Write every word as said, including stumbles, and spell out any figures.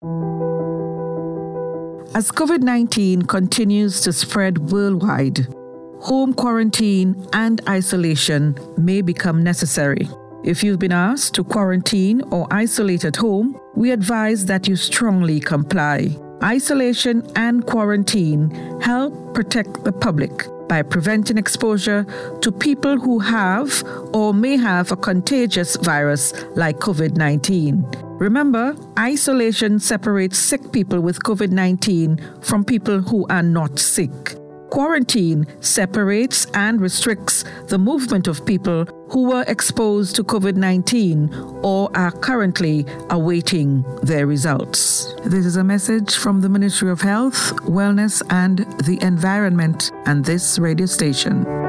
As COVID nineteen continues to spread worldwide, home quarantine and isolation may become necessary. If you've been asked to quarantine or isolate at home, we advise that you strongly comply. Isolation and quarantine help protect the public by preventing exposure to people who have or may have a contagious virus like COVID nineteen. Remember, isolation separates sick people with COVID nineteen from people who are not sick. Quarantine separates and restricts the movement of people who were exposed to COVID nineteen or are currently awaiting their results. This is a message from the Ministry of Health, Wellness and the Environment and this radio station.